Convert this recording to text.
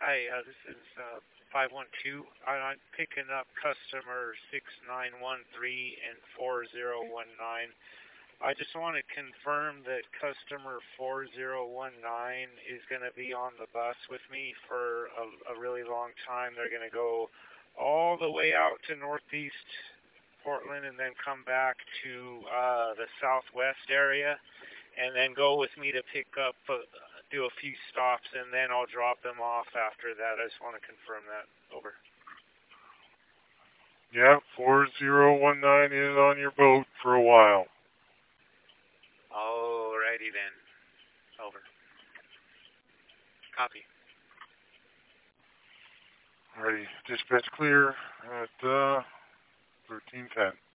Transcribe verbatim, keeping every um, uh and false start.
Hi, uh, this is uh, five one two. I'm picking up customer six nine one three and four zero one nine. I just want to confirm that customer four zero one nine is going to be on the bus with me for a, a really long time. They're going to go all the way out to northeast Portland and then come back to uh, the southwest area and then go with me to pick up, uh, do a few stops, and then I'll drop them off after that. I just want to confirm that. Over. Yeah, four zero one nine is on your boat for a while. Alrighty then. Over. Copy. Alrighty, dispatch clear at uh, thirteen ten.